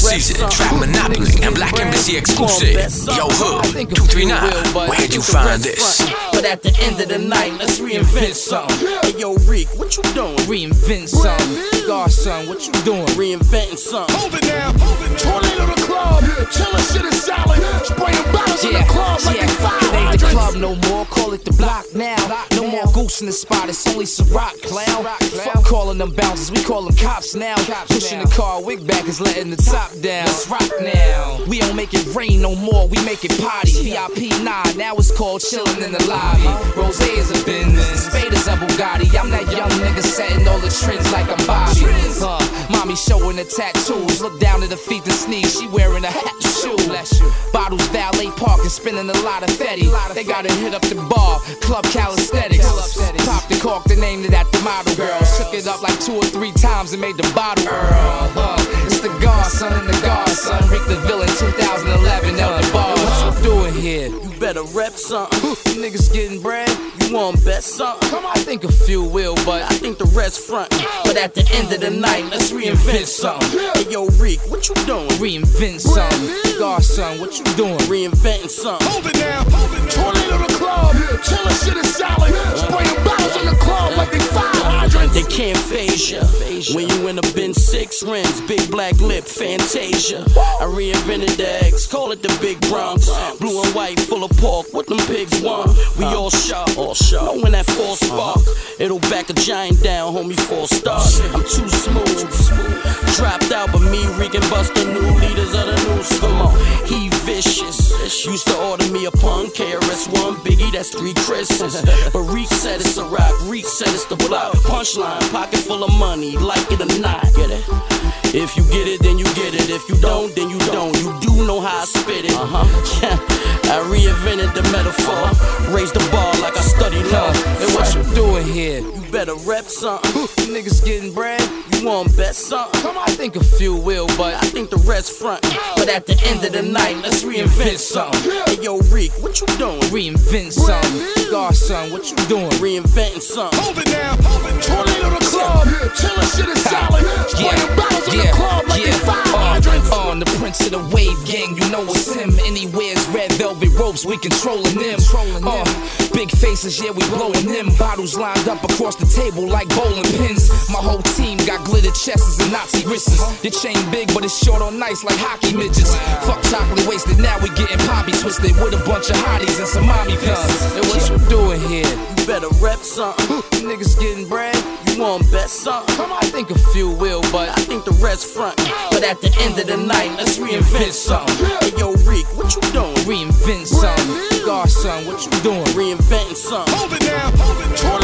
season, Trap Monopoly and Black Embassy exclusive. Yo, Hood, 239, where'd you find this? But at the end of the night, let's reinvent something. Hey, yo, Reek, what you doing? Reinvent something. Godson, what you doing? Reinventing something. Hold it now, tornado the club, chillin' shit is solid. Spraying bottles in the club like they fire hydrants. It ain't the club no more, call it the block now. No more goose in the spot, it's only Ciroc, clown. Fuck calling them bouncers, we call them cops now. Pushing the car, wig back is letting the top down. Let's rock now. We don't make it rain no more, we make it party. VIP 9, now it's called chillin' in the lobby. Rose is a business, Spade is a Bugatti. I'm that young nigga setting all the trends like I'm Bobby. Mommy showing the tattoos, look down at her feet and sneeze. She wearing a hat and shoe. Bottles valet parking, spinning a lot of fetty. They gotta hit up the bar, club calisthenics. Pop the cork, they named it after model girls. Shook it up like 2 or 3 times and made the bottle Earl. It's the Godson and the Godson. Rick the Villain 2011 on the bar. What you doing here? You better rep something. You niggas getting bread? You want bet something? Come on, I think a few will, but I think the rest front. But at the end of the night, let's reinvent something. Hey, yo, Reek, what you doing? Reinvent something. Godson, what you doing? Reinventing something. Hold it now, tornado the club, chillin' shit is solid. Spraying bottles in the club like they fire hydrants. They can't phase ya when you in a bin 6 rims, big black lip, Fantasia. I reinvented the X, call it the Big Bronx. Blue and white, full of pork, what them pigs want. We all sharp, know when that false spark, it'll back a giant down, homie, 4-star. I'm too smooth, dropped out, but me, Reek and Buster, new leaders of the new school. He vicious, used to order me a pun, KRS-One, Biggie, that's 3 Chris's. But Reek said it's a rock, Reek said it's the block. Punchline, pocket full of money, like it or not, get it? If you get it, then you get it. If you don't, then you don't. You do know how I spit it. I reinvented the metaphor. Raised the bar like I studied law. And what you doing here? You better rep something. You niggas getting bread? You want bet something? Come on, I think a few will, but I think the rest front. But at the end of the night, let's reinvent something. Hey, yo, Reek, what you doing? Reinvent something. Godson, what you doing? Reinventing something. Hold it now, tornado the club, chillin' shit is solid. Spraying bottles in the club like they fire hydrants. On the Prince of the Wave gang, you know it's him. Anywhere's red velvet ropes, we controlling them. Big faces, yeah, we blowing them. Bottles lined up across the table like bowling pins. My whole team got glitter chests and Nazi wrists. Your chain big, but it's short on nice like hockey midgets. Fuck chocolate wasted, now we getting poppy twisted with a bunch of hotties and some mommy guns. And what you doing here? You better rep something. You niggas getting bread? You want bet something? Come on, I think a few will, but I think the rest front. But at the end of the night, let's reinvent something. Hey, yo, Reek, what you doing? Reinvent something. Godson, what you doing? Reinventing something. Hold it now,